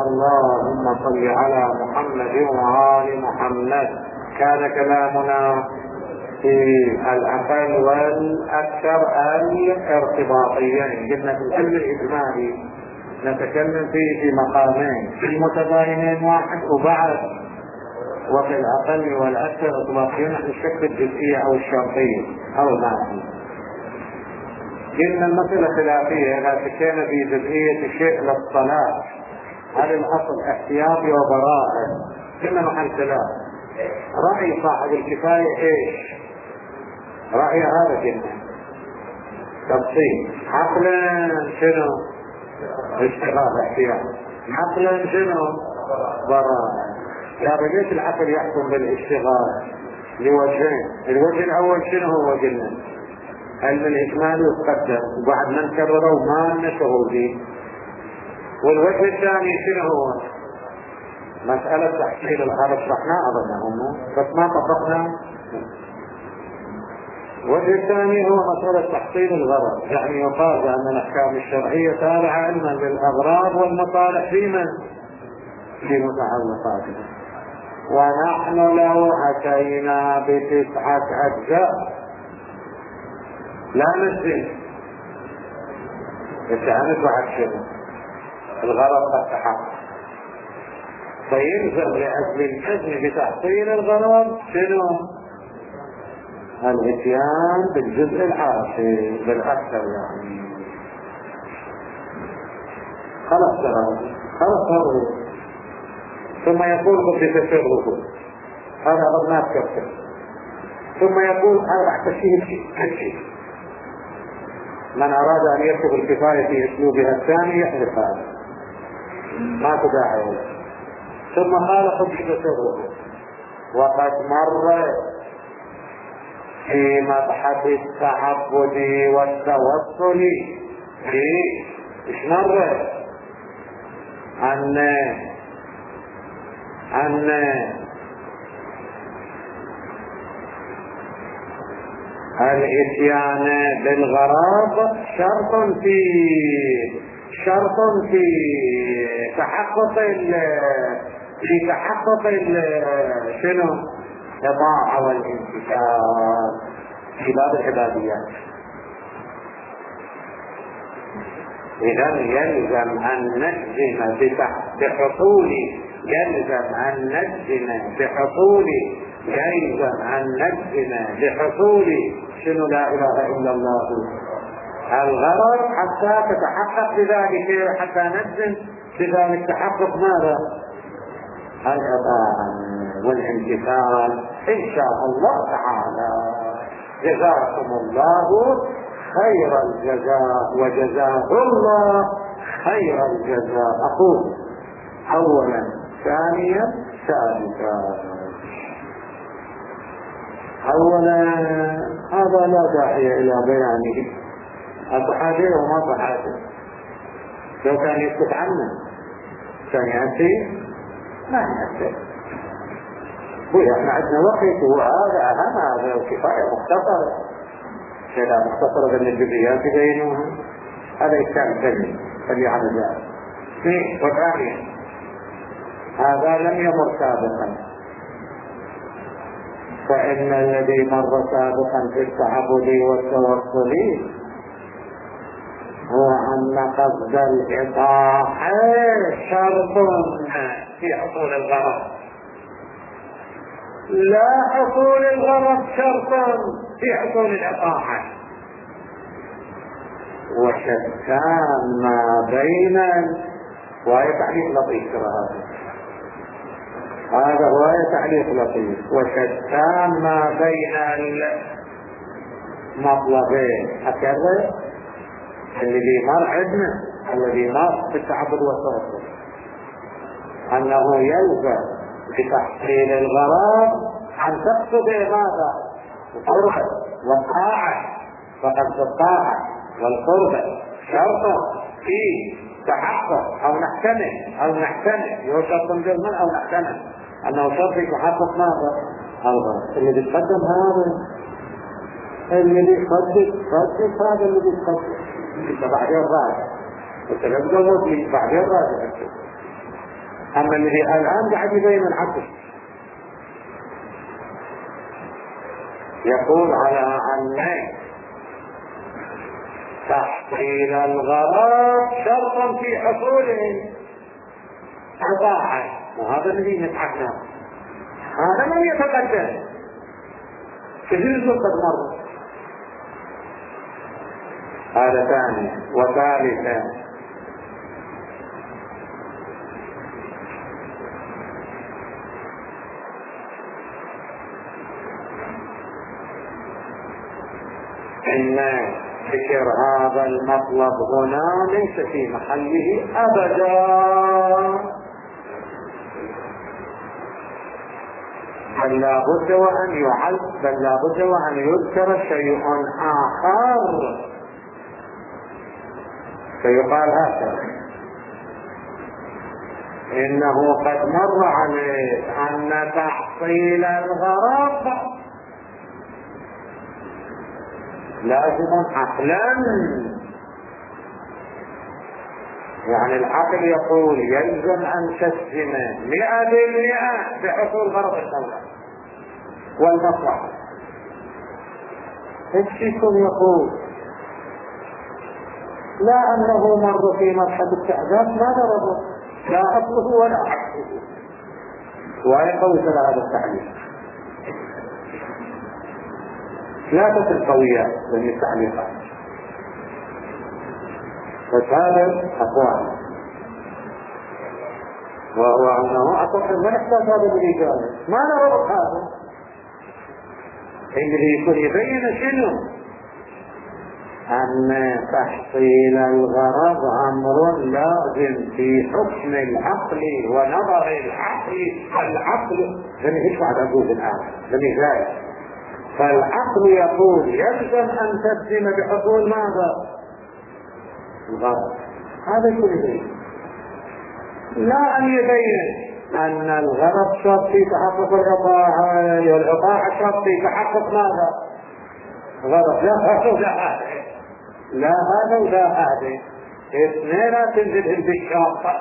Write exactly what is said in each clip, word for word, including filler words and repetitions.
اللهم صل على محمد وآل محمد. كان كلامنا في الأقل والأكثر الارتباطيين. قلنا في العلم الإجمالي نتكلم فيه في مقامين، في متباينين واحد وبعد، وفي الأقل والأكثر ارتباطيين نحن الشك الجزئية أو الشرطية أو المعنى. قلنا المسألة خلافية إذا شكينا في جزئية الشيء للصلاة، هل الأصل احتياطي وبراءة؟ قلنا محل خلاف. رأي صاحب الكفاية ايش؟ رأي هذا قلنا تفصيل. عقلا شنو؟ اشتغال احتياطي. عقلا شنو؟ براءة. لا بقيت العقل يحكم بالاشتغال لوجهين. الوجه الأول شنو هو؟ قلنا علم الإجمال يتقدم وبعد ما نكرره ما نشغل به. والوجه الثاني شنو هو؟ مسألة تحصيل الغرض. شرحناه أظنهم بس ما طبقنا. الوجه الثاني هو مسألة تحصيل الغرض، يعني يقال بأن الأحكام الشرعية تابعة علما للأغراض والمصالح فيما في متعلقاتها. ونحن لو أتينا بتسعة أجزاء لا نجزم التعنت بعد شنو؟ الغرض قد تحقق، فيلزم لأجل الجزم بتحصيل الغرض شنو؟ الاتيان بالجزء الحاصل بالأكثر يعني. خلاص ترى خلاص هذا. ثم يقول بتفرغه هذا أظن ما تكفر. ثم يقول أربع تشيء كشيء. من أراد أن يكتب الكفاية في أسلوبها الثاني يحذف هذا ما تداعي. ثم قال خذ بتفرغه. وقد مر في مبحث التعبد والتوصل في ايش مر؟ عن عن الاتيان بالغرض شرط في شرط في تحقق في تحقق شنو؟ الطاعة والانتشار في باب العباديات. إذا يلزم أن نجزم بحصول يلزم أن نجزم بحصول يلزم أن نجزم بحصول شنو؟ لا إله إلا الله الغرض حتى تتحقق بذلك، حتى نجزم بذلك تحقق ماذا؟ الإطاعة والامتثال إن شاء الله تعالى. جزاكم الله خير الجزاء وجزاه الله خير الجزاء. أقول أولا ثانيا ثالثا. أولا هذا لا داعي إلى بيانه، الصحابي وما صحابي لو كان يسكت عنه كان يأتي ما يأتي. احنا عندنا وقت وهذا أهم، هذا كفاية مختصرة كذا مختصرة بين الجزئيات بينها. هذا إشكال ثاني اللي على ذلك. وثانيا هذا لم يمر سابقا، فإن الذي مر سابقا في التعبد والتوصل هو أن قصد الإطاعة شرط في حصول الغرض، لا حصول الغرض شرط في حصول الإطاعة. وشتان ما بين وهي تعليق لطيف هذا هذا هو تعليق لطيف. وشتان ما بين المطلبين أكرر الذي مر عندنا الذي مر في التعبد والتوصل أنه يلزم بتحصيل الغرض أن تقصد ماذا؟ القربة والطاعة، فقد الطاعة والقربة شرط في تحقق أو نحتمل أو نحتمل هو شرط جزما أو نحتمل أنه شرط في تحقق ماذا؟ الغرض. اللي بيتقدم هذا اللي بيتقدم قدم هذا اللي بيتقدم انت بعدين راجع وتلقى بعدين راجع. أما الذي الآن قاعد يبين العكس، يقول على أن تحصيل الغرض شرطا في حصوله أضاعه، وهذا الذي نتحكم، هذا ما يتقدم كثير قد مر. هذا ثاني. وثالثا إن ذكر هذا المطلب هنا ليس في محله أبدا، بل لا بد وأن يعد بل لا بد وأن يذكر شيء آخر فيقال هكذا: إنه قد مر عليه أن تحصيل الغرض لازم عقلا، يعني العقل يقول يلزم أن تجزم مئة بالمئة بحصول غرض الدولة والمصلحة. الشيكون يقول لا أنه مر في مرحلة التعداد ما ضربه لا أصله ولا عكسه، ويقوي على هذا التعليق ثلاثة القويات من التعليقات. فهذا أقوال، وهو أنه أصلا ما نحتاج هذا بالإجابة، ما نربط هذا اللي يكون يبين شنو أن تحصيل الغرض أمر لازم في حكم العقل ونظر العقل. العقل لم يشفع أقول الآن لم فالعقل يقول يلزم أن تجزم بحصول ماذا؟ الغرض. هذا كله لا أن يبين أن الغرض شرط في تحقق الإطاعة والإطاعة شرط في تحقق ماذا؟ غرض. لا هذا ولا هذا، لا هذا ولا هذا، اثنين تنزل بالشرط.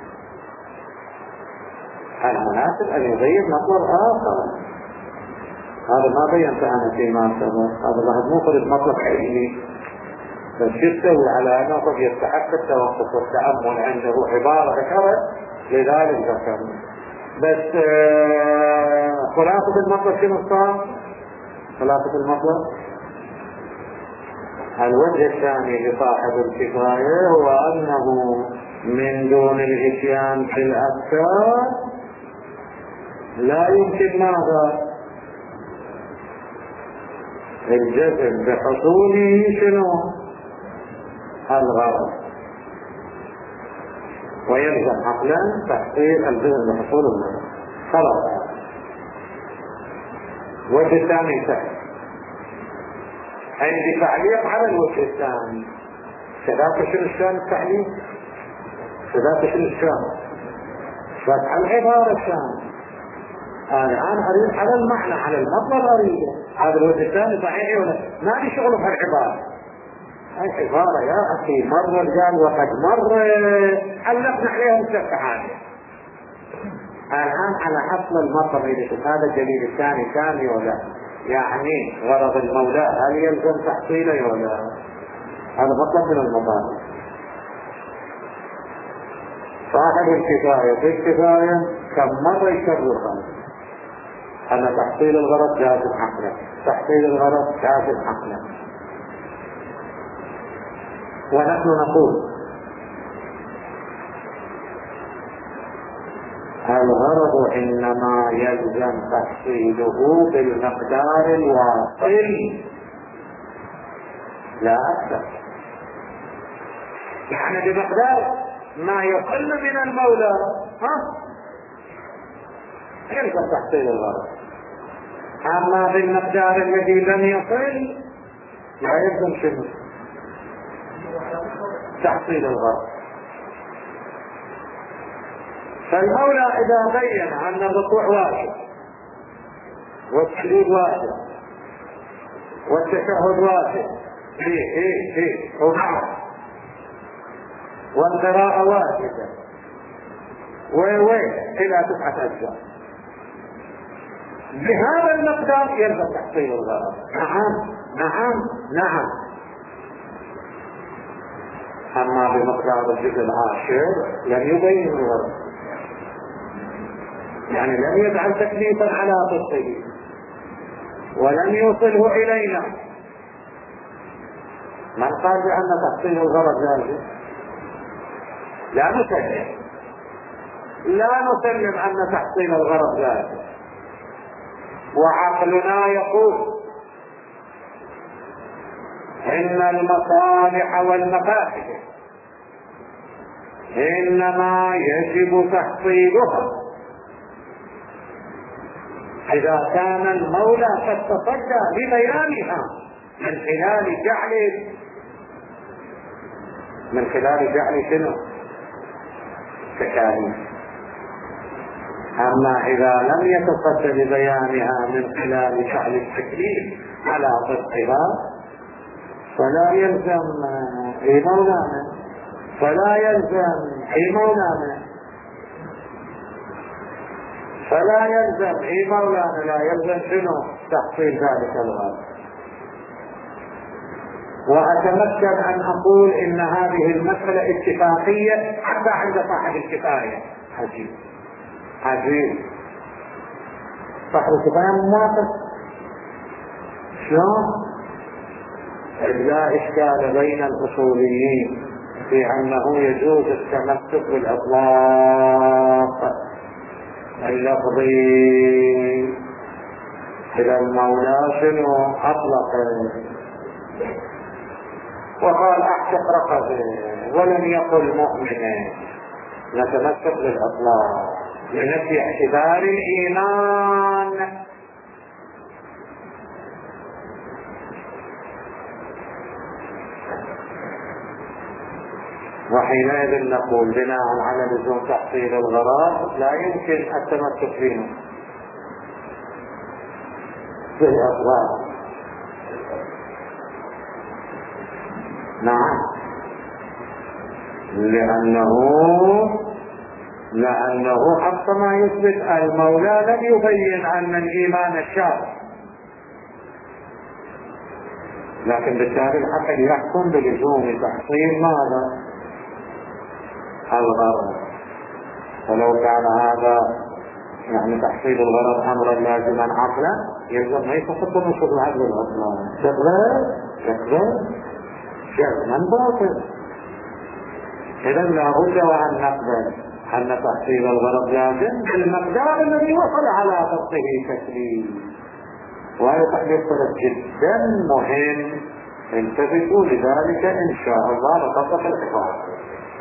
المناسب أن يبين مطلب آخر، هذا ما بينت أنا فيما سبق، هذا الله مو فرد مطلب علمي، بس يستوي على أنه قد يستحق التوقف والتأمل عنده عبارة ذكرت لذلك ذكر. بس آه خلاصة المطلب شنو صار؟ خلاصة المطلب الوجه الثاني لصاحب الكفاية هو أنه من دون الإتيان في الأفكار لا يمكن ماذا؟ الجزم بحصوله شنو؟ الغرض، ويلزم عقلا تحصيل الجزم بحصول الغرض. خلاص. وجه الثاني سهل، عندي تعليق على الوجه الثاني. كذلك شنو الشان التعليق؟ كذلك شنو الشان؟ فتح العبارة الشان. أنا الآن أريد على المعنى، على المطلب أريده. هذا الوجه الثاني صحيح ولا ما لي شغل في العبارة؟ هاي عبارة يا أخي مر الرجال وقد مر علقنا عليهم السبع عادة. الآن على حصل المطلب إذا هذا الدليل الثاني ثاني ولا يعني غرض المولى هل يلزم تحصيله ولا؟ هذا مطلب من المطالب. صاحب الكفاية في الكفاية كم مرة يكرر أن تحصيل الغرض جازم عقلا، تحصيل الغرض جازم عقلا. ونحن نقول الغرض إنما يلزم تحصيله بالمقدار الواصل لا أكثر، يعني بمقدار ما يقل من المولى ها يلزم تحصيل الغرض. أما بالمقدار الذي لم يصل لا يلزم شنو؟ تحصيل الغرض. فالمولى إذا بين أن الركوع واجب والسجود واجب والتشهد واجب إيه إيه إيه ومعه والقراءة واجبة و إلى تسعة أجزاء. بهذا المقدار يلزم تحصيل الغرض. نعم نعم نعم. أما بمقدار الجزء العاشر لم يبين الغرض، يعني لم يجعل تكليفا على طفله ولم يوصله إلينا. من قال بأن تحصيل الغرض لازم؟ لا نسلم، لا نسلم أن تحصيل الغرض لازم. وعقلنا يقول إن المصالح والمفاسد إنما يجب تحصيلها إذا كان المولى قد تصدى لبيانها من خلال جعل من خلال جعل شنو؟ تكاليف. أما إذا لم يتصدى لبيانها من خلال جعل التكليف على طبقها فلا يلزم أي مولانا فلا يلزم أي مولانا فلا يلزم أي مولانا لا يلزم شنو؟ تحصيل ذلك الغرض. وأتمكن أن أقول إن هذه المسألة اتفاقية حتى عند صاحب الكفاية. عجيب عجيب. صاحب الكفاية موافق. شلون؟ لا إشكال بين الأصوليين في أنه يجوز التمسك بالإطلاق اللفظي إلى المولى شنو أطلق وقال أحشق رقبه ولم يقل مؤمنا، نتمسك بالإطلاق لنفي اعتبار الإيمان. وحينئذ نقول بناء على لزوم تحصيل الغرض لا يمكن التمسك به بالإطلاق. نعم، لأنه لأنه حتى ما يثبت المولى لم يبين أن الإيمان الشاذ، لكن بالتالي العقل يحكم بلزوم تحصيل ماذا؟ الغرض. ولو كان هذا يعني تحصيل الغرض أمرا لازما عقلا يلزم ما يتحط نصب العقل الأصلا تقبل تقبل جزما باطل. إذا لا بد وأن نقبل أن تحصيل الغرض لازم بالمقدار الذي وصل على ضبطه تكليف. وهذا يصل جدا مهم، انتبهوا لذلك إن شاء الله لتطلق الحفاظ.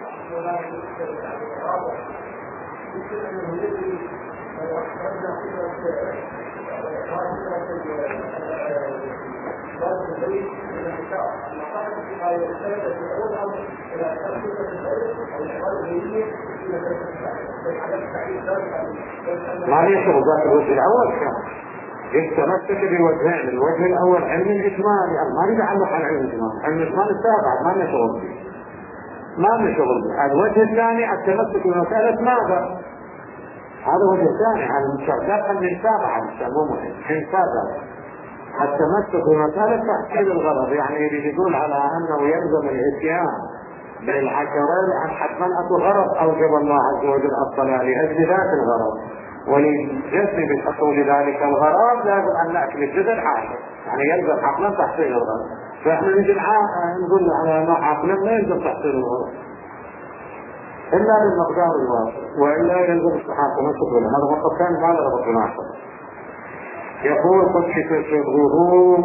ما ليش ذاك الوجه الأول كان يتمسك بوجهين، الوجه الأول علم الإجمال، يعني ما يتعلق على علم الإجمال، علم الإجمال السابع ما نشغل به ما نشغل به. الوجه الثاني التمسك بمسألة ماذا؟ هذا وجه ثاني على المشاهدات من سابع يسموه من سابع التمسك بمسألة تحصيل الغرض، يعني اللي يقول على أنه يلزم الإتيان بالعشرين عن حتما أكو غرض أوجب الله عز وجل الصلاة لأجل ذات الغرض، ولجسم بالحصول ذلك الغرض لازم أن نأكل الجزء العاشر، يعني يلزم عقلا تحصيل الغرض. فإحنا نجي نقول على أنه عقلا لا يلزم تحصيل الغرض إلا بالمقدار الواصل، وإلا يلزم الصحابة تمسك بها. هذا مطلب ثاني ما له ربط بناصر. يقول خشيت سره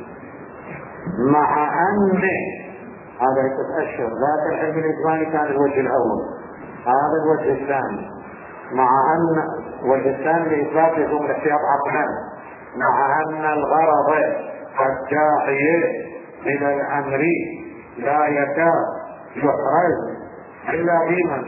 مع أن هذا يتأشر ذات العلم الإجمالي كان الوجه الأول، هذا الوجه الثاني مع أن الوجه الثاني لإثبات يكون الاحتياط عقلا، مع أن الغرض الداعي إلى الأمر لا يكاد يحرز إلا بمن؟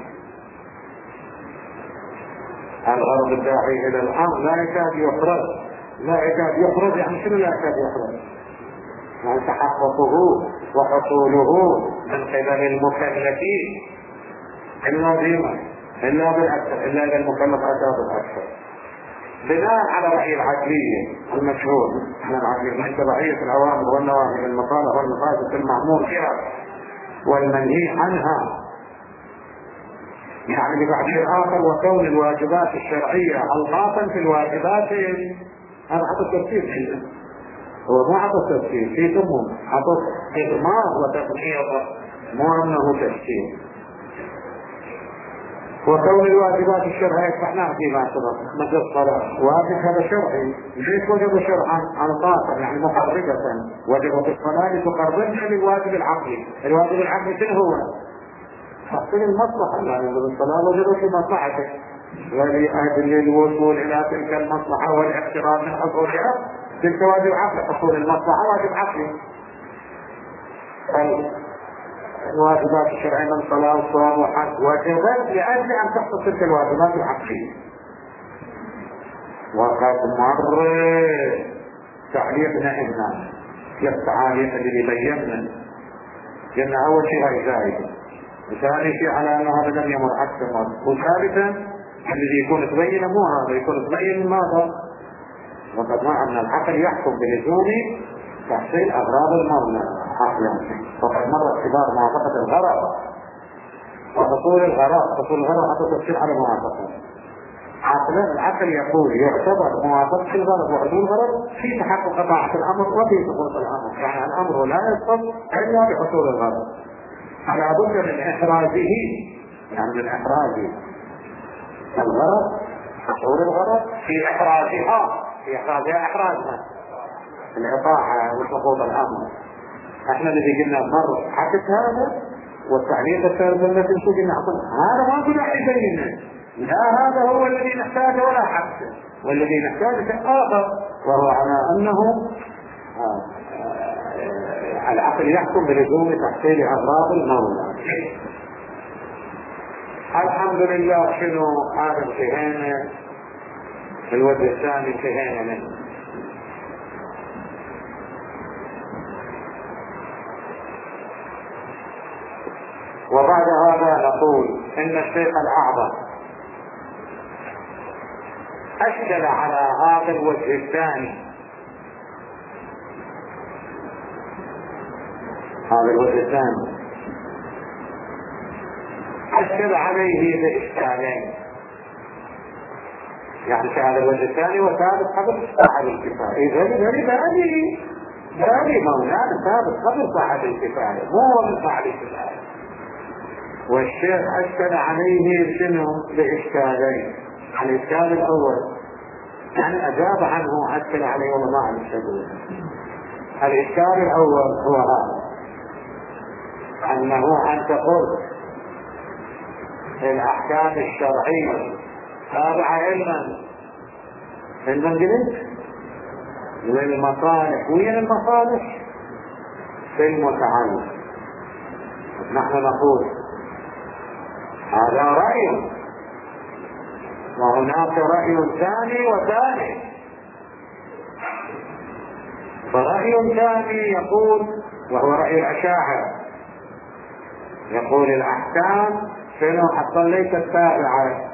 الغرض الداعي إلى الأمر لا يكاد يحرز، لا يكاد يحرز يعني شنو لا يكاد يحرز؟ يعني تحققه وحصوله من قبل المكلفين إلا بمن؟ إلا بالأكثر، إلا إذا المكلف أتى بالأكثر بناء على رأي العدلية المشهور. احنا العدلية من تبعية الأوامر والنواهي المصالح والمفاسد المأمور بها والمنهي عنها. يعني بتعبير آخر، وكون الواجبات الشرعية ألغاثا في الواجبات. هذا حط التفسير عنده، هو مو حط التفسير في ثمهم، حط إضمار وتفسير، مو أنه تفسير. وكون الواجبات الشرعية فاحنا فيما سبق مثل الصلاة واجب، هذا شرعي. ليش وجب شرعا؟ عن طاقة يعني مقربة. وجبت الصلاة لتقربنا للواجب العقلي. الواجب العقلي شنو هو؟ تحصيل المصلحة، يعني الصلاة وجبت لمصلحتك ولأجل الوصول إلى تلك المصلحة والاقتراب من حصولها. تلك واجب عقلي، حصول المصلحة واجب عقلي. الواجبات الشرعية من صلاة وصوم وحج وجبت لأجل أن تحصل تلك الواجبات العقلية. وقد مر تعليقنا هنا في التعاليق اللي بينا قلنا أول شيء هاي زائدة، وثاني شيء على أنه هذا لم يمر أكثر مرة، وثالثا الذي يكون تبين مو هذا، يكون تبين ماذا؟ وقد ما أن العقل يحكم بلزوم تحصيل أغراض المرمى عقلا. فقد مر اعتبار موافقة الغرض وحصول الغرض. حصول الغرض حتى تفسير على موافقة عقلا. العقل يقول يعتبر موافقة الغرض وحصول الغرض في تحقق طاعة الأمر وفي سقوط الأمر. يعني الأمر لا يسقط إلا بحصول الغرض. على بد من إحرازه، يعني من إحراز الغرض، حصول الغرض في إحرازها، في إحرازها إحرازها الإطاعة وسقوط الأمر. احنا الذي قلنا مر حكت هذا، والتعليق الثالث الذي قلنا هذا ما قلنا يبينه، لا هذا هو الذي نحتاجه ولا حكته، والذي نحتاجه آخر، وهو على أنه العقل يحكم بلزوم تحصيل أغراض المولى. الحمد لله. شنو هذا انتهينا في الوجه الثاني، انتهينا منه. وبعد هذا نقول ان الشيخ الاعظم اشكل على هذا الوجه الثاني، هذا الوجه الثاني اشكل عليه باشكالين. يعني في هذا الوجه الثاني وثالث قبل صاحب الكفاية. اذا هذه هذه هذه مولانا ثابت قبل صاحب الكفاية، مو من صاحب الكفاية. والشيخ أشكل عليه شنو؟ بإشكالين. الإشكال الأول يعني أجاب عنه، أشكل عليه والله عن الشدود. الإشكال الأول هو هذا، أنه أن تقول الأحكام الشرعية تابعة علما للمنجلس للمصالح. وين المصالح؟ في المتعلق. نحن نقول هذا رأي، وهناك رأي ثاني وثالث. فرأي ثاني يقول، وهو رأي الأشاعرة، يقول الأحكام شنو حتى ليست تابعة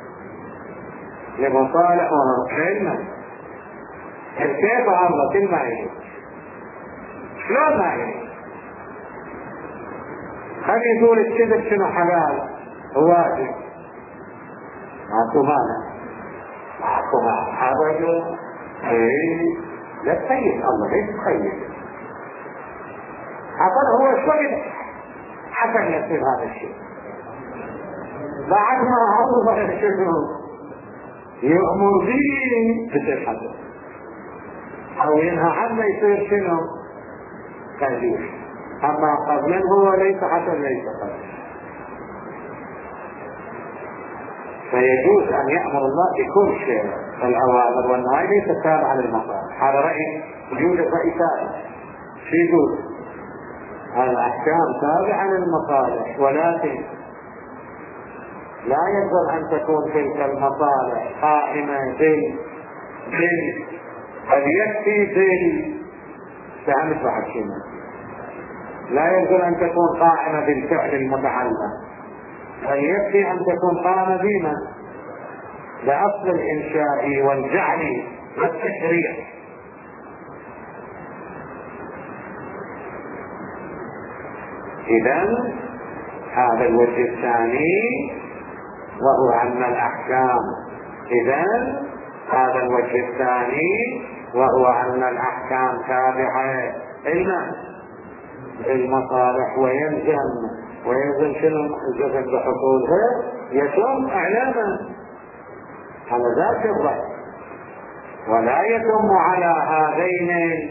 لمصالح وعلما. كيف الله كل ما يجب شلون ما يجب؟ خلي يقول الكذب شنو حلال واجب، ماكو مانع، ماكو مانع. هذا يقول ايه لا تخيل الله، ليش تخيل؟ حصل هو شوي حسن يصير هذا الشيء بعد ما عرض شنو يؤمر به بتصير حسن، او ينهى عنه يصير شنو تهديد. اما قبلا هو ليس حسن ليس حسن. فيجوز ان يأمر الله بكل شيء، الأوامر والنهي ليس تابعا للمصالح. هذا رأي، يوجد رأي ثالث يجوز الأحكام تابعة للمصالح، ولكن لا يجب أن تكون تلك المصالح قائمة بال بال فليكفي بال فهمت بعد شنو؟ لا يجب أن تكون قائمة بالفعل المتعلق، بل يكفي أن تكون قام بما لأصل الإنشاء والجعل والتشريع. إذن هذا الوجه الثاني وهو أن الأحكام إذن هذا الوجه الثاني وهو أن الأحكام تابعة إلى المصالح، ويلزم ويلزم شنو الجزم بحصولها يتم إعلاما على ذات الرأي، ولا يتم على هذين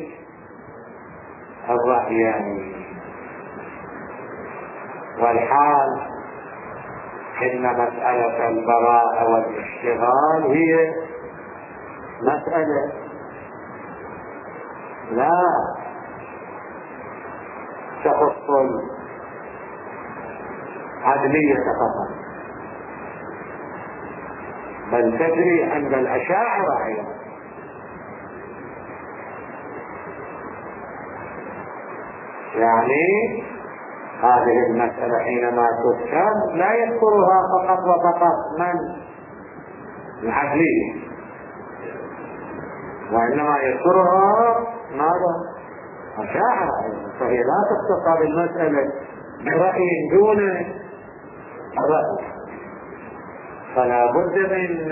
الرأيين. والحال إن مسألة البراءة والاشتغال هي مسألة لا تخص العدلية فقط، بل تجري عند الأشاعرة أيضا. يعني هذه المسألة حينما تذكر لا يذكرها فقط وفقط من العدلية، وإنما يذكرها ماذا؟ أشاعرة، فهي لا تختصر المسألة برأي دون رأي، فلا بد من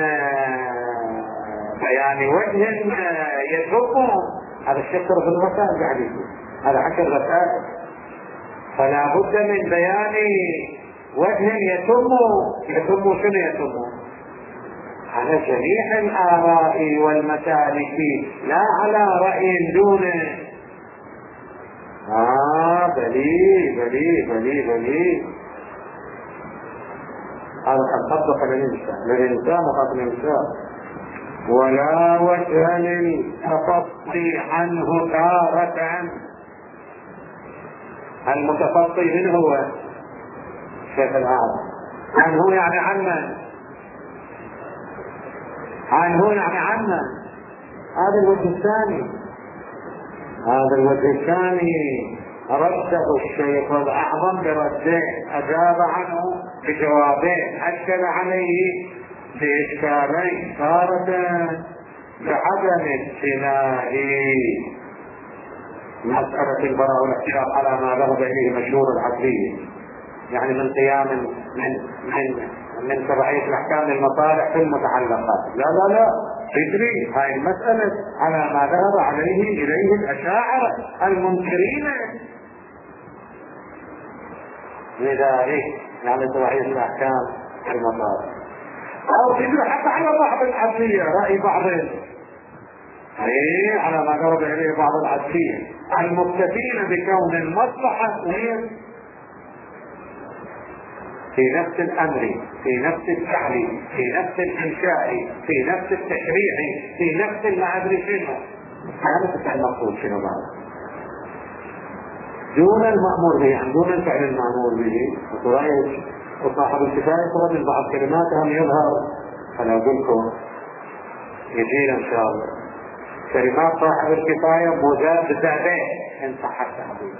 بيان وجه يتم. هذا الشكر في المسائل يعني هذا عشر رسائل، فلا بد من بيان وجه يتم يتم شنو يتم على جميع الآراء والمسالك، لا على رأي دونه. آه بلي بلي بلي بلي هذا قد طبق للإنسان للإنسان وقد الإنسان، ولا وجه للتفصي عنه تارة. المتفصي من هو؟ الشيخ الأعظم. عنه يعني عمن؟ عنه يعني عمن؟ هذا الوجه الثاني، هذا الوجه الثاني رده الشيخ الأعظم بردين، أجاب عنه بجوابين، أشكل عليه بإشكالين، تارة بعدم ابتلاء مسألة البراءة والاحتجاج على ما ذهب إليه مشهور العدلية، يعني من قيام من من من تبعية الأحكام للمصالح في المتعلقات. لا لا لا تدري هاي المسألة على ما ذهب عليه إليه الأشاعرة المنكرين لذلك، يعني تبعية الأحكام في المصالح، أو تدري حتى على بعض العدلية رأي بعض ايه على ما ذهب اليه بعض العدلية المكتفين بكون المصلحة في نفس الامر، في نفس الفعل، في نفس الانشاء، في نفس التشريع، في نفس المعادل شنو هذا المقصود شنو بعد دون المأمور به، يعني دون الفعل المأمور به. وصاحب الكفاية طبعا من بعض كلماتهم يظهر، انا اقول لكم يجينا ان شاء الله كلمات صاحب الكفاية مزاد بزادين ان صح التعبير.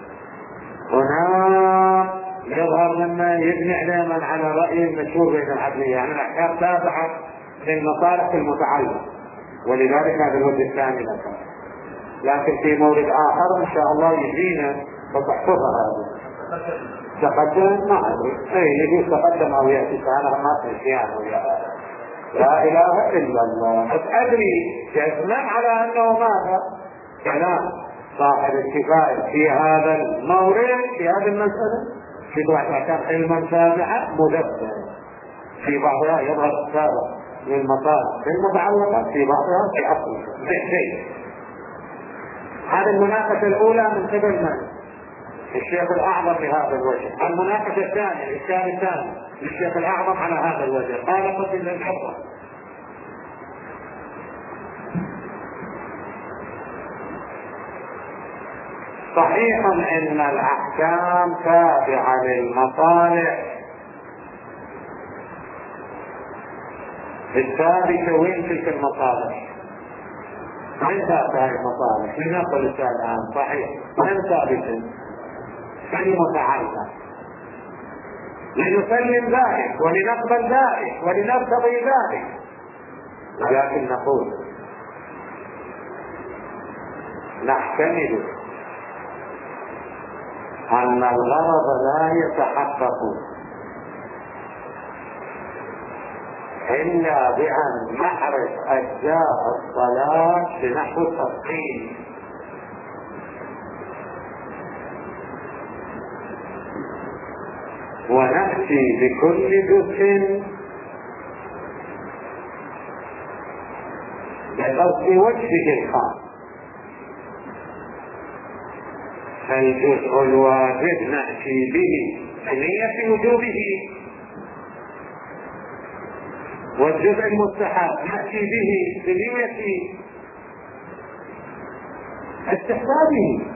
هنا يظهر لما يبني علما على رأي المشهور بين العدلية، يعني الأحكام تابعة للمصالح المتعلقة، ولذلك هذا الوجه الثاني لك. لكن في مورد آخر إن شاء الله يجينا وتحفظها هذا تقدم ما أدري أي يجي تقدم أو يأتي فأنا ما أدري يعني لا إله إلا الله. بس أدري جزما على أنه ماذا كلام صاحب الكفاية في هذا المورد في هذه المسألة في بعض الأحكام علما سابعا مدبر، في بعضها يظهر السابق للمصالح المتعلقة، في بعضها في أصل شيء. هذه المناقشة الأولى من قبل من؟ الشيخ الأعظم بهذا الوجه. المناقشة الثانية الإشكال الثاني الشيخ الأعظم على هذا الوجه قال قتل للحفظ. صحيح ان الاحكام تابعة للمصالح الثابتة. وين تلك المصالح؟ وين ثابتة هذه المصالح؟ لنقل الآن صحيح وين ثابتة؟ في متعلقة لنسلم ذلك ولنقبل ذلك ولنرتضي ذلك، ولكن نقول نحتمل أن الغرض لا يتحقق إلا بأن نعرف أجزاء الصلاة بنحو التفصيل، ونأتي بكل جزء بقصد وجهه الخاص. فالجزء الواجب نأتي به بنية وجوبه، والجزء المستحب نأتي به بنية استحبابه،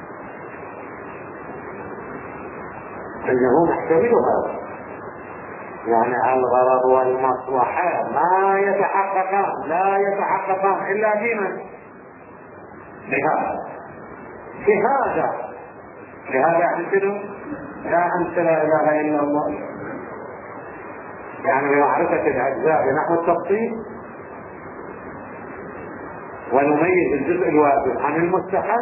إنه نحتمل هذا. يعني الغرض والمصلحة ما يتحققان لا يتحققان إلا بمن؟ بهذا بهذا بهذا يعني شنو؟ لا أنت لا إله إلا الله، يعني بمعرفة الأجزاء بنحو التفصيل، ونميز الجزء الواجب عن المستحب،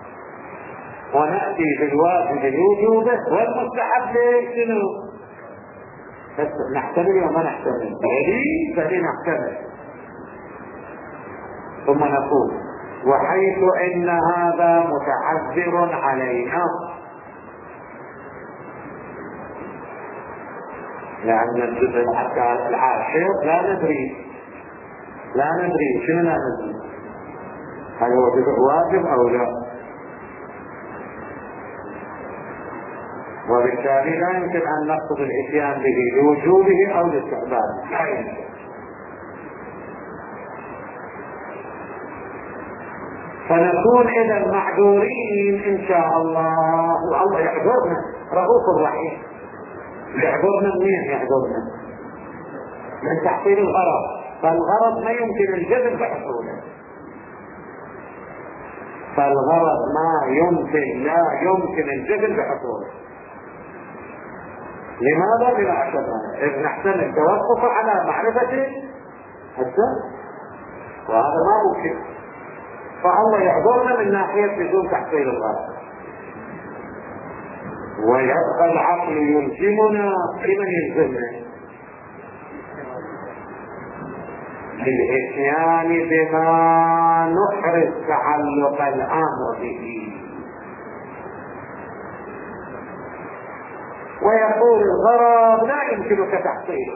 ونأتي بالواجب لوجوبه والمستحب شنو؟ بس نحتمل وما نحتمل، فهي فهي نحتمل. ثم نقول وحيث إن هذا متعذر علينا، لأن الجزء العاشر لا ندري لا ندري شنو لا ندري، هل هو جزء واجب أو لا، وبالتالي لا يمكن أن نقصد الإتيان به لوجوبه أو لاستحبابه. فنكون إذا معذورين إن شاء الله، والله يعذرنا رؤوف رحيم. يعذرنا منين؟ يعذرنا من تحصيل الغرض، فالغرض ما يمكن الجذب بحصوله، فالغرض ما يمكن لا يمكن الجذب بحصوله. لماذا؟ بلا أشبه إذ نحتمل التوقف على معرفة السبب، وهذا ما ممكن. فالله يعذرنا من ناحية بدون تحصيل الغرض، ويبقى العقل يلزمنا لمن يلزمنا بالإتيان بما نحرز تعلق الأمر به، ويقول الغرض لا يمكنك تحصيله،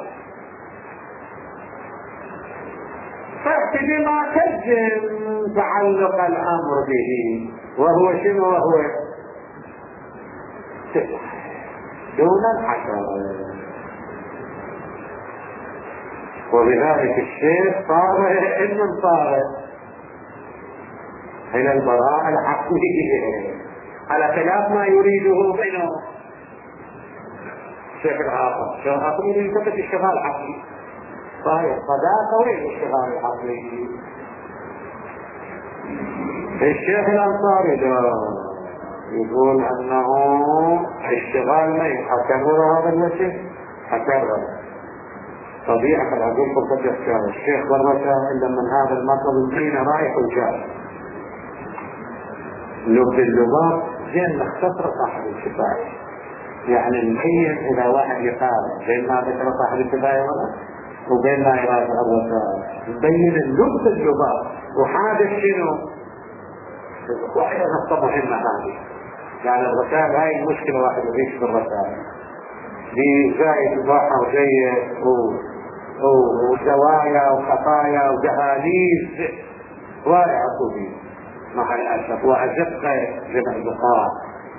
فأت بما تجزم تعلق الأمر به، وهو شنو؟ وهو دون الحشر. وبذلك الشيء صار علما صار إلى البراءة العقلية على خلاف ما يريده بينه الشيخ الآخر. الشيخ الآخر يريد فقط الشغال العقلي، صحيح، فذاك وين الشغال العقلي؟ الشيخ الأنصاري ده يقول أنه الشغال ما يحكمون هذا الوجه حكرر طبيعة العقول قد يحكم. الشيخ برمسة إلا من هذا المطلب الدين رايح وجاء لب اللغات زين نختصر صاحب الكفاية، يعني نبين إذا واحد يقارن بين ما ذكر صاحب الكفاية وبين ما يراد الرسائل، نبين اللب اللغات. وهذا شنو؟ واحدة نقطة مهمة هذه، يعني الرسائل هاي المشكلة واحد يعيش بالرسائل بزايد الضحى وجيد وزوايا وخطايا وجهاليز رائعة صوفية مع الأسف وأزقة جمع البقاء.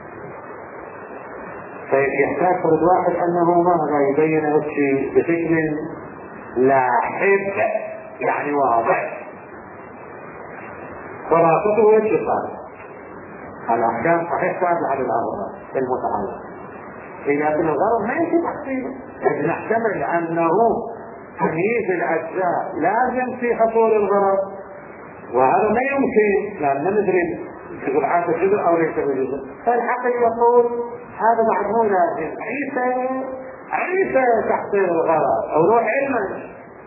فيحتاج فرد واحد أنه ماذا يبين هالشيء بشكل لاحق يعني واضح، خلاصته واتصال الأحكام صحيح تابعة للأغراض المتعلقة، لكن الغرض ما يمكن تحصيله. إذ نحتمل أنه تمييز الأجزاء لازم في حصول الغرض، وهذا ما يمكن لأن ما ندري يقول هذا جزء أو ليس بجزء. فالعقل يقول هذا بعد مو لازم، عيسى ليس تحصيل الغرض او روح علما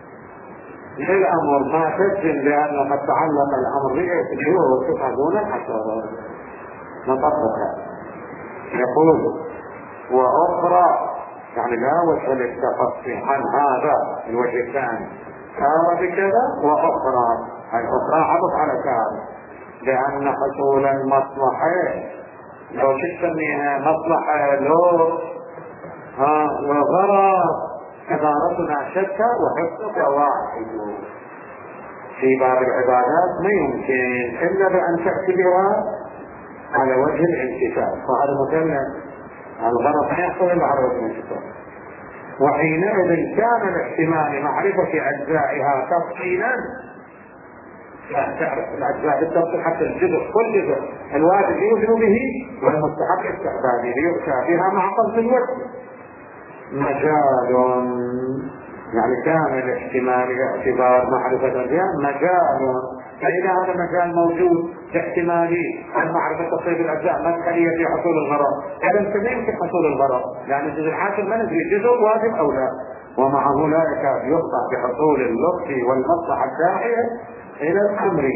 للامر ما تجزم بانه قد تعلق الامر به تفعلون الحشر نطبقها. يقول واخرى يعني لا وجه للتفصيل عن هذا الوجه الثاني كان بكذا واخرى اي اخرى عطف على كان لان حصول المصلحه لو تسميها مصلحه لو ها وغرض عبارتنا شتى وحفظك واحد. في باب العبادات ما يمكن الا بان تاتي بها على وجه الامتثال فهذا مثلث الغرض ما يحصل الا على وجه الامتثال. وحينئذ كان الاحتمال معرفه اجزائها تفصيلا تعرف الاجزاء بالتفصيل حتى الجزء كل جزء الواجب يوزن به والمستحق استحبابه ليؤتى بها مع قصد الوجه مجال يعني كامل احتمال باعتبار معرفة الأجزاء مجال. فإذا هذا المجال موجود باحتمالي عن معرفة تصريف الأجزاء مدخلية في حصول الغرض إذا لا يمكن حصول الغرض لأن الجزء الحاصل ما ندري جزء واجب أو لا ومعه لا يكاد يخطأ بحصول اللطف والمصلحة الداعية إلى الأمر.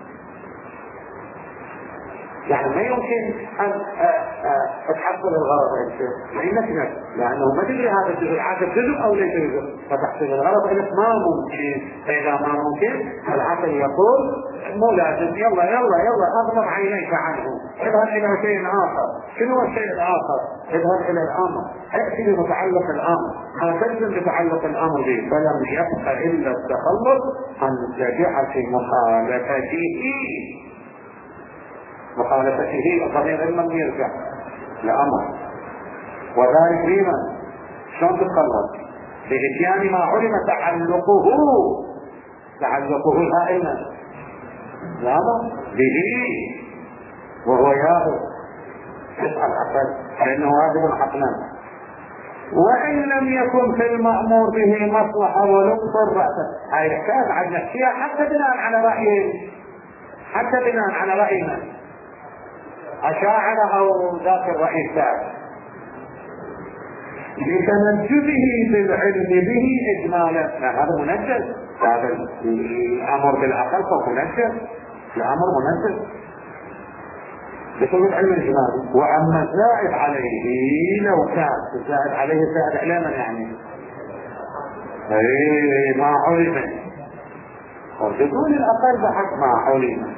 يعني ما يمكن أن تحصل الغرض لأنك لأنه ما تدري هذا الجزء العاقل جزء أو ليس جزء فتحصل الغرض إنك ما ممكن. فإذا ما ممكن العقل يقول مو لازم يلا يلا يلا أغمض عينيك عنه اذهب إلى شيء آخر. شنو هو الشيء الآخر؟ اذهب إلى الأمر ائتي بمتعلق الأمر ما تلزم بتعلق الأمر به فلم يبقى إلا التخلص عن جائحة مخالفته مخالفته الضمير لمن يرجع لأمر وذلك لمن شلون تتخلص بإتيان ما علم تعلقه تعلقه هائلا لا به وهو ياهو تسأل أحد لأنه واجب حقنا. وإن لم يكن في المأمور به مصلحة ولطف رأسه هاي يحتاج عن نفسها حتى بناء على رأيه حتى بناء على رأينا أشاعر أو ذاك الرأي الثالث لتنجبه بالعلم به إجمالا. هذا منجز هذا الأمر بالعقل فهو منجز الأمر منجز بسبب العلم الإجمالي. وأما الزائد عليه لو كان الزائد عليه زائد علما يعني ايه ما علم وبدون الأقل بحق ما علم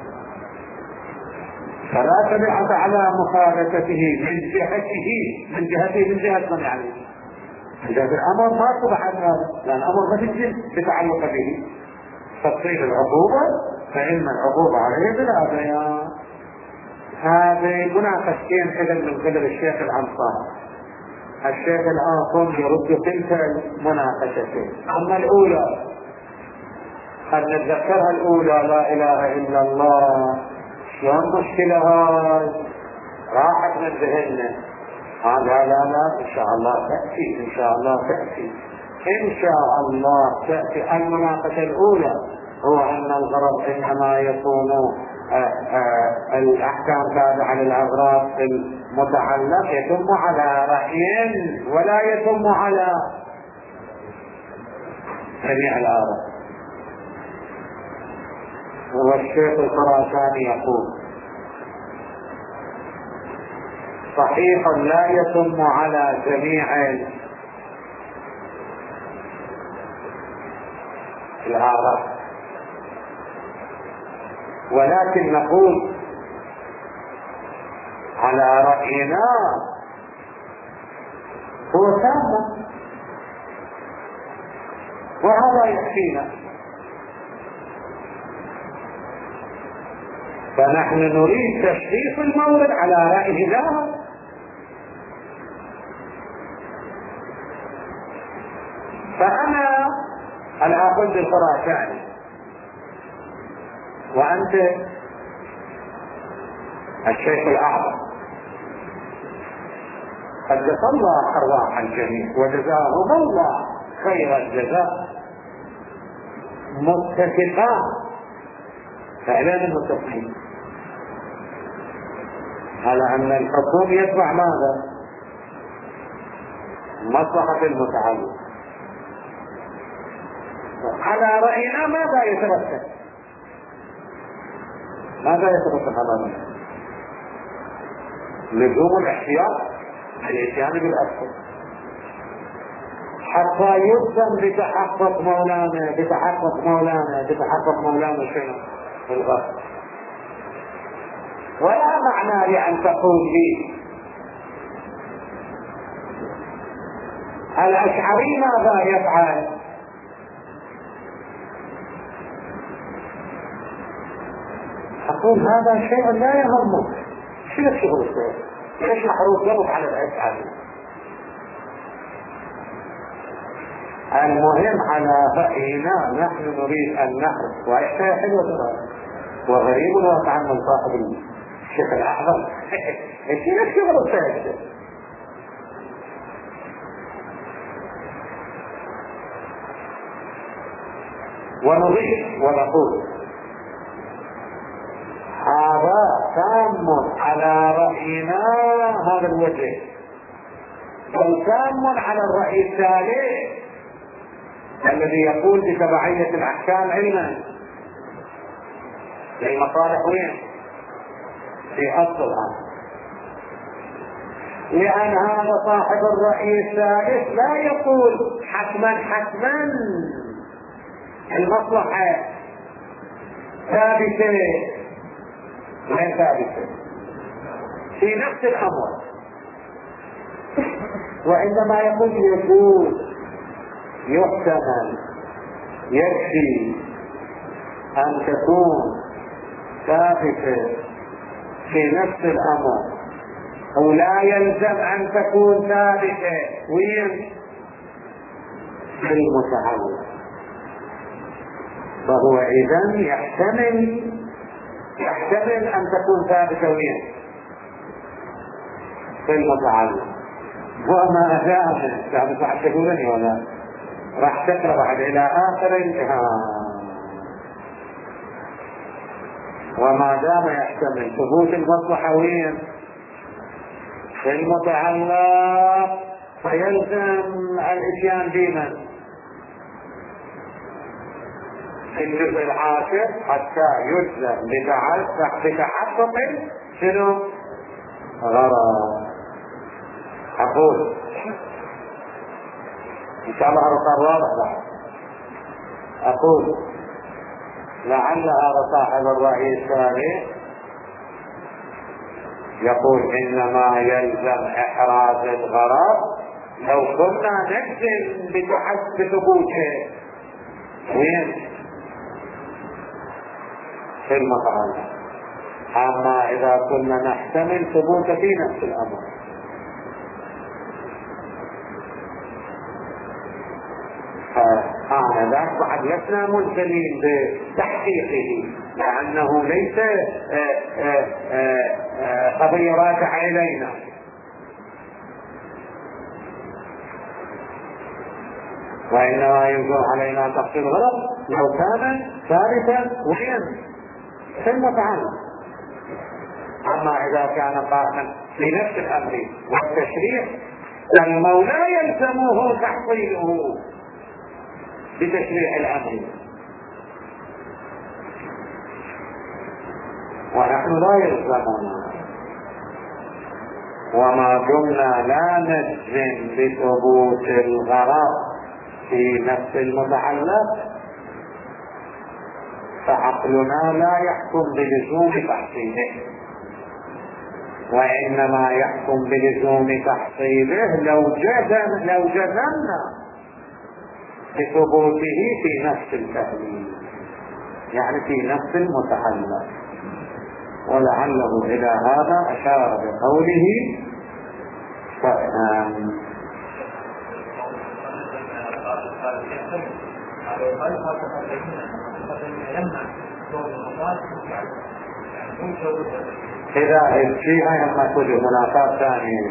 فلا تبعث على مخالفته من جهته من جهته من جهة من يعني من جهة الأمر ما صبح عن هذا لأن الأمر ما تجد بتعلق به تفصيل العقوبة فإن العقوبة عليه بلا بيان. هذه مناقشتين إذا من قبل الشيخ الأنصاري. الشيخ الآخر يرد تلك المناقشتين. أما الأولى قد نتذكرها الأولى لا إله إلا الله شلون مشكلة هاي راحت من ذهننا لا لا لا إن شاء الله تأتي إن شاء الله تأتي إن شاء الله تأتي. المناقشة الأولى هو أن الغرض إنما يكون آآ آآ الأحكام تابعة للأغراض المتعلق يتم على رأي ولا يتم على جميع الآراء. والشيخ الخراساني يقول صحيح لا يتم على جميع الآراء ولكن نقول على رأينا هو تام وهذا يكفينا. فنحن نريد تشخيص المورد على رأيه لا فأنا الآخذ بالخراساني وأنت الشيخ الأعظم قدس الله أرواح الجميع وجزاهم الله خير الجزاء متفقان فإعلان المتفقين على أن الحكم يتبع ماذا؟ مصلحة المتعلق. على رأينا ماذا يترتب؟ ماذا يترتب على رأينا؟ لزوم الاحتياط الاتيان بالأسفل حتى يلزم بتحقق مولانا بتحقق مولانا بتحقق مولانا شنو؟ الغرض. ولا معنى لأن تقول لي الأشعري ماذا يفعل؟ أقول هذا شيء لا يهمك. شو الشغل الشيء؟ ليش محروف يضرب على الأشعري؟ المهم على رأينا نحن نريد أن نعرف وإحنا حلوة ترى وغريب الواقع من صاحب الشيخ الأحمر. إيش الشغل الشيء؟ ونضيف ونقول هذا تام على رأينا هذا الوجه، بل تام على الرأي الثالث الذي يقول بتبعية الأحكام علما للمصالح وين؟ في أصل الأمر. لأن هذا صاحب الرأي الثالث لا يقول حتما حتما المصلحة ثابتة، غير ثابتة في نفس الأمر، وإنما يقول يقول يحتمل يكفي أن تكون ثابتة في نفس الأمر ولا يلزم أن تكون ثابتة وين؟ في المتعلق. فهو إذن يحتمل يحتمل أن تكون ثابتة وين؟ في المتعلق. وما دام يعني راح تقولني ولا راح تقرأ بعد إلى آخر الجهاد. وما دام يحتمل ثبوت المصلحة وين؟ في المتعلق فيلزم الاتيان بمن؟ في الجزء العاشر حتى يلزم بتحقق شنو؟ غرض. أقول إن شاء الله هذا صار واضح بعد. أقول لعل هذا صاحب الرأي الثاني يقول إنما يلزم إحراز الغرض لو كنا نجزم بثبوته وين؟ في المتعلق. أما إذا كنا نحتمل ثبوته في نفس الأمر آه ذاك بعد لسنا ملزمين بتحقيقه لأنه ليس قضية راجعة إلينا. وإنما ينظر علينا تحصيل غلط لو كان ثابتا وين؟ في المتعلق. أما إذا كان قائما في نفس الأمر والتشريع المولى يلزمه تحصيله بتشريع الأمر، ونحن لا يلزمنا. وما دمنا لا نجزم بثبوت الغرض في نفس المتعلق فعقلنا لا يحكم بلزوم تحصيله، وإنما يحكم بلزوم تحصيله لو جزم لو جزمنا بثبوته في نفس التهليل، يعني في نفس المتعلق. ولعله إلى هذا أشار بقوله فأم إذا فيها لما توجد منافات ثانية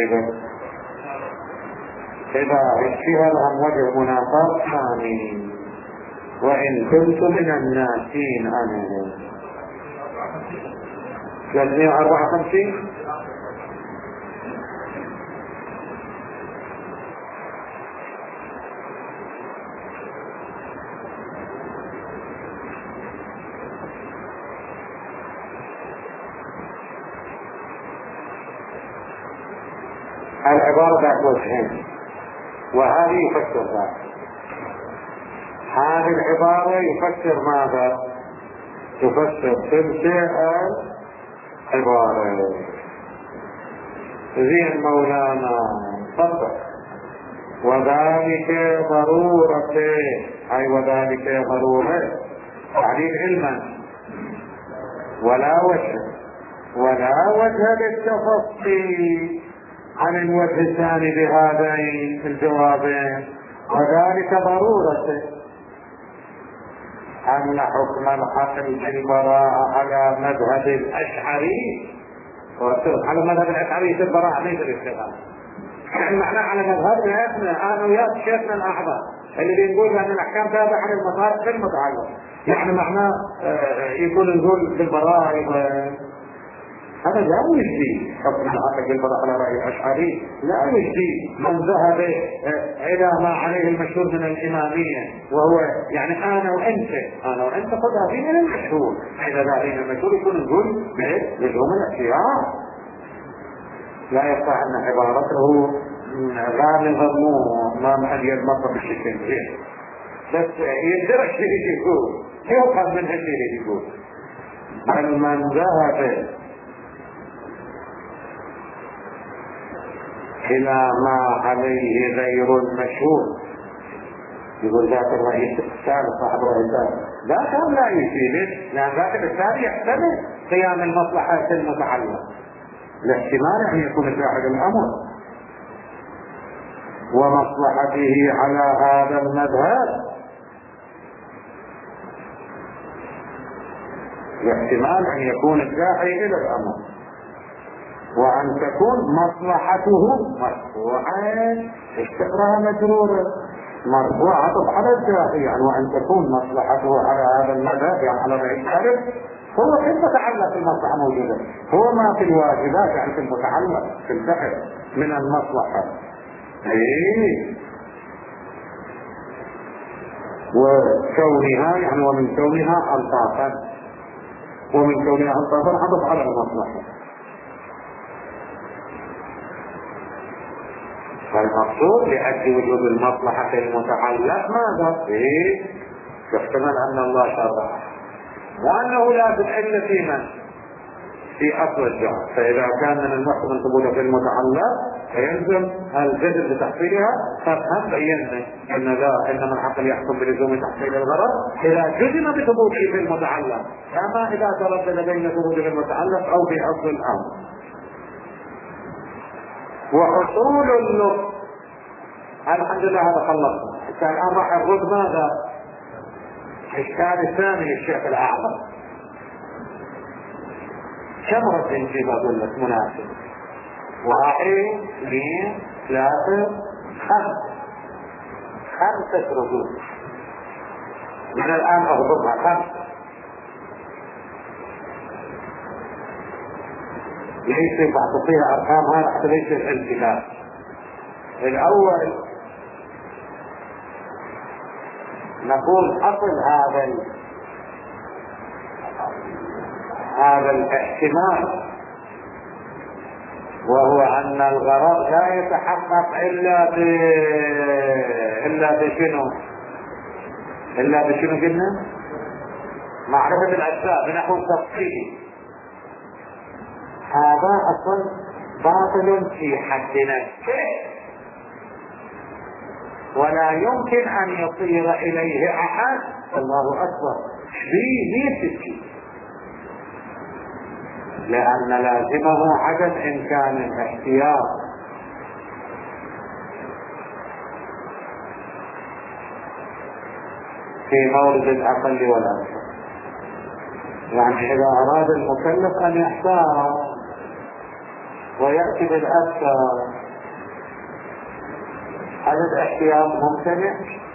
إذا فيها لهم وجه منافات ثاني وإن كنت من الناسين عنه. ثلاثمائة وأربعة وخمسين العبارة ذات وجهين، وهذه يفسر ذلك. هذه العبارة يفسر ماذا؟ تفسر تلك العبارة. زين مولانا تفضل. وذلك ضرورة، أي وذلك ضرورة تعليل علما، ولا وجه ولا وجه للتفصيل عن الوجه الثاني بهذين الجوابين. وذلك ضرورة أن حكم الحقل بالبراءة على مذهب الأشعري، على مذهب الأشعري في البراءة ليس الاشتغال، يعني معناه على مذهبنا احنا انا وياك شيخنا الاعظم اللي بنقول ان الاحكام تابعه على المصارف في المتعلق، يعني معناه يكون نقول بالبراءة. هذا لا يجدي حكم الحقل بالبراءة على رأي الأشعري، لا يجدي من ذهب الى ما عليه المشهور من الامامية، وهو يعني انا وانت انا وانت خذها في من المشهور، اذا ذهبين المشهور يكون نقول لزوم الاختيار. لا يصح ان عبارته غالبا مو ما محل المطلب بشكل كبير، بس يدرك شيء يقول يفهم من هالشيء يقول. بل من ذهب الى ما عليه غير المشهور، يقول ذاك الرئيس الثالث صاحب الرئيس لا كان لا يفيد، لان ذاك الثاني يحتمل قيام المصلحة المتعلقة، الاحتمال ان يكون شاهد الامر ومصلحته على هذا المذهب، الاحتمال ان يكون الداعي الى الامر، وان تكون مصلحته مرفوعة اشتراها مجرورة مرفوعة على الداعي، يعني وان تكون مصلحته على هذا المذهب يعني على رأي الثالث، هو في المتعلق المصلحة موجودة، هو ما في الواجبات يعني في المتعلق في البحث من المصلحة. ايه وكونها يعني ومن كونها الطاقة، ومن كونها الطاقة عطف على المصلحة. فالمقصود لأجل وجود المصلحة المتعلق ماذا؟ ايه يحتمل ان الله شرع، وأنه لا تحل في من؟ في أصل الجهر، فإذا كان من المحكم ثبوت في المتعلق فيلزم الجدل بتحصيلها. فهم بينا أن ذا إنما العقل يحكم بلزوم تحصيل الغرض إذا جزم بثبوته في المتعلق، أما إذا تردد بين ثبوته في المتعلق أو في أصل الأمر. وحصول اللطف الحمد لله هذا خلصنا. الآن راح الرد ماذا؟ الإشكال الثاني للشيخ الأعظم. كم رد نجيب أقول لك مناسب؟ واحد اثنين ثلاثة خمسة خمسة ردود من الآن أغضبها خمسة، ليس بعد فيها أرقام هذا حتى ليس الانتباه. الأول نقول أصل هذا هذا الاحتمال، وهو أن الغرض لا يتحقق إلا ب إلا بشنو؟ إلا بشنو قلنا؟ معرفة الأسباب بنحو تفصيلي. هذا أصل باطل في حد نفسه، ولا يمكن أن يصير إليه أحد. الله أكبر ليه ليه لأن لازمه عدم إمكان الاحتياط، في مورد الأقل والأكثر. يعني إذا أراد المكلف أن يحتار ويأتي بالأكثر، هل الاحتياط ممتنع؟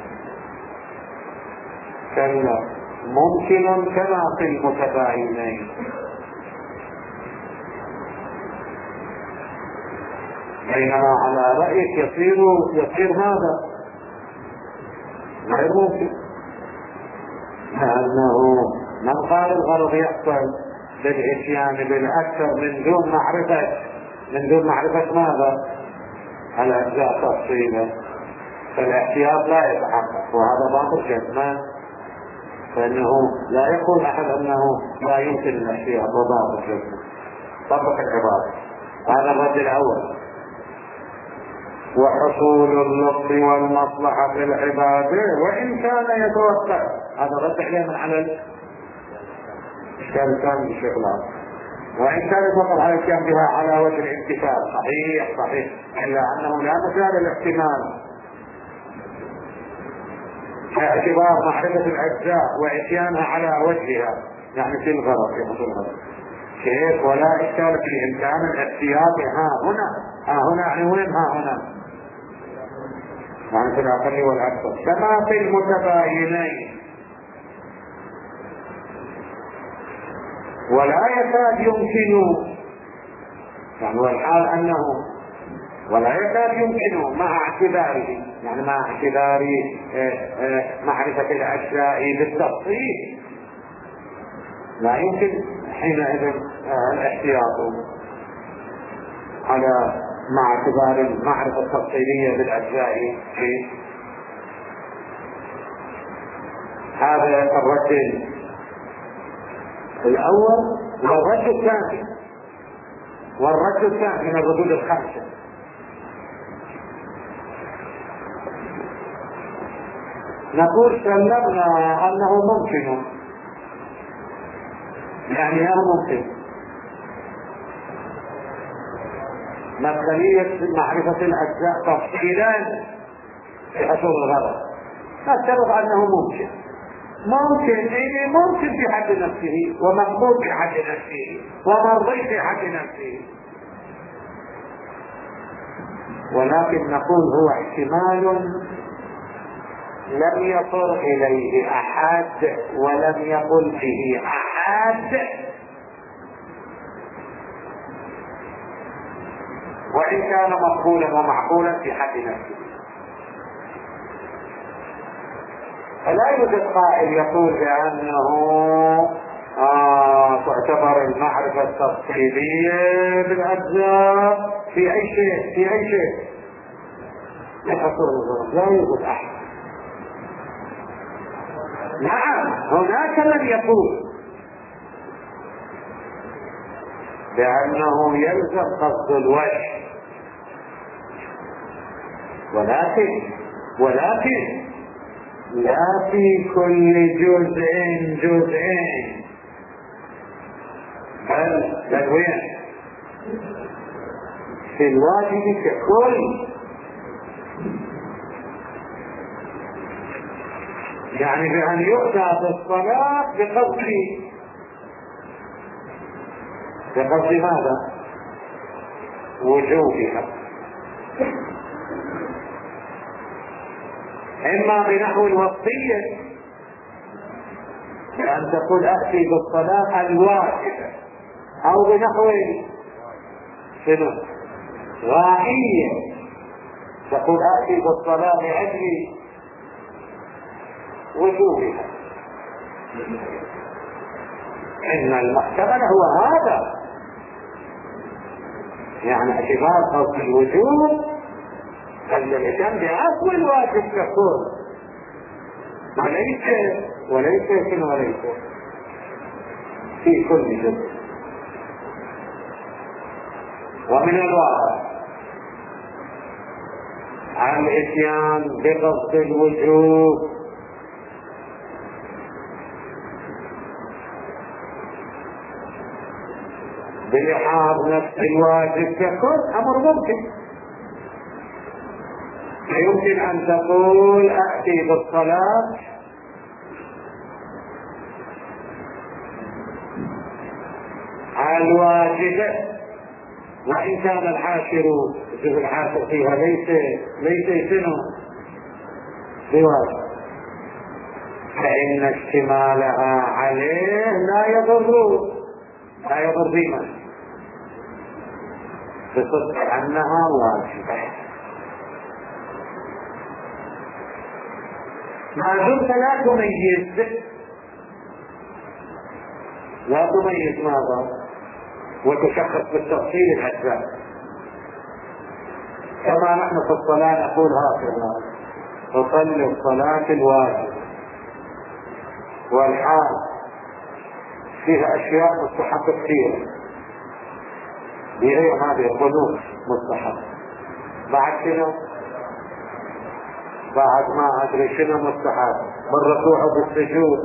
كلا، ممكن كما في المتباينين. بينما على رأيك يصير يصير ماذا؟ غير ممكن، لأنه من قال الغرض يحصل بالإتيان بالأكثر من دون معرفة من دون معرفة ماذا؟ الأجزاء تفصيلا فالاحتياط لا يتحقق، وهذا باطل جزما، فإنه لا يقول أحد أنه لا يمكن الاحتياط وباطل جزما. طبق العبارة. هذا الرد الأول. وحصول اللطف والمصلحة في العبادة وإن كان يتوقع، هذا رد عليه من على الإشكال الثاني بالشيخ الآخر، وإن كان يتوقع على الكلام بها على وجه الامتثال، صحيح صحيح، إلا أنه لا مجال الاحتمال باعتبار معرفة الأجزاء وإتيانها على وجهها، يعني في الغرض في حصول الغرض كيف، ولا إشكال في إمكان الاحتياط ها هنا، ها هنا يعني وين ها هنا، يعني في الأقل والأكثر، كما في المتباينين. ولا يكاد يمكن، يعني والحال أنه ولا يكاد يمكن مع اعتباره، يعني مع اعتبار معرفة الأجزاء بالتفصيل لا يمكن حينئذ الاحتياط على مع اعتبار المعرفة التفصيلية بالأجزاء في هذا الرد الأول. والرد الثاني والرد الثاني من الردود الخمسة، نقول سلمنا أنه ممكن، يعني هذا ممكن مسألية معرفة الأجزاء تفصيلا في حصول الغرض، نفترض أنه ممكن ممكن إيه ممكن في حد نفسه، ومقبول في حد نفسه، ومرضي في حد نفسه، ولكن نقول هو احتمال لم يصل إليه أحد ولم يقل به أحد، وإن كان مقبولا ومعقولا في حد نفسه. فلا يوجد قائل يقول بأنه آه تعتبر المعرفة التفصيلية بالأجزاء في أي شيء في أي شيء يحصل الظلم، لا يوجد أحد. نعم هناك من يقول بأنه يلزم قصد الوجه، ولكن ولكن لا في كل جزء جزئين، بل بل وين في الواجب ككل، يعني بأن يؤتى بالصلاة بقصد بقصد ماذا؟ وجوبها، إما بنحو الوصية بأن تقول أأتي بالصلاة الواجبة، أو بنحو شنو؟ غائية تقول أأتي بالصلاة لأجل وجوبها. إن المحتمل هو هذا، يعني اعتبار قصد الوجوب الالتزام بأصل الواجب ككل، وليس وليس شنو وليس في كل جزء. ومن الواقع عن الاتيان بقصد الوجوب بلحاظ نفس الواجب ككل أمر ممكن. يمكن أن تقول أأتي بالصلاة الواجبة، وإن كان الحاشر الجزء الحاشر فيها ليس ليس شنو بواجب، فإن اشتمالها عليه لا يضر لا يضر بما بصدق أنها واجبة، ما دمت لا تميز لا تميز ماذا وتشخص بالتفصيل الأجزاء، كما نحن في الصلاة نقول هكذا: تصلي الصلاة الواجب والحال فيها أشياء مستحبة كثيرة، بغير هذه القنوت مستحب. بعد شنو؟ بعد ما أدري شنو مستحب بالركوع وبالسجود.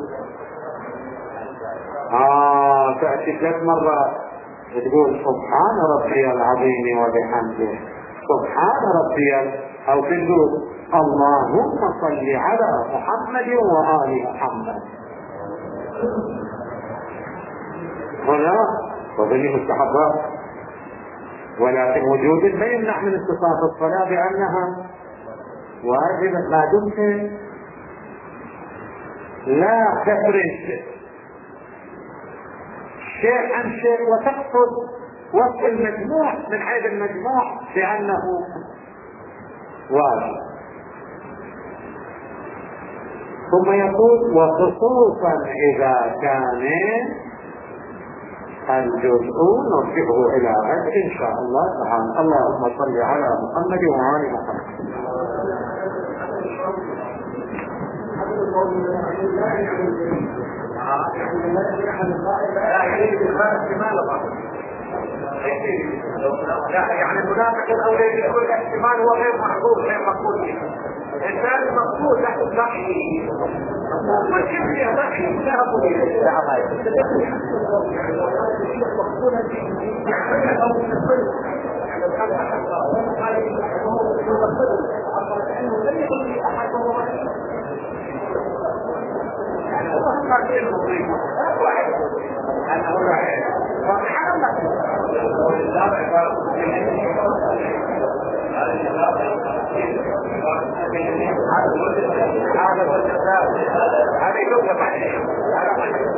آه تأتي ثلاث مرات تقول سبحان ربي العظيم وبحمده، سبحان ربي، أو تقول اللهم صل على محمد وآل محمد. هنا وذلك مستحبات، ولكن وجود ما يمنع من اتصاف الصلاة بأنها واجبة ما دمت لا تفرج شيء عن شيء وتقصد وصف المجموع من حيث المجموع بأنه واجب. ثم يقول: وخصوصا إذا كان الجزء نرجعه إلى غد إن شاء الله تعالى. اللهم صل على محمد وآل محمد. يعني المنافق الأولي يقول الاحتمال هو غير محظوظ غير مقبول. الإنسان المقبول له ضحي والكبر يضحي لا أقول هذا هو الجزاء. هذه لغة